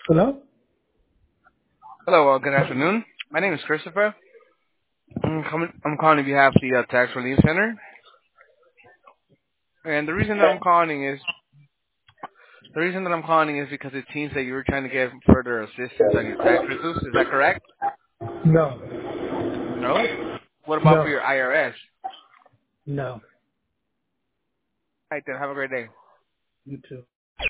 Hello? Hello, good afternoon. My name is Christopher. I'm calling on behalf of the Tax Relief Center, and the reason that I'm calling is because it seems that you were trying to get further assistance on your tax returns. Is that correct? No. No. What about for No. your IRS? No. All right, then have a great day. You too.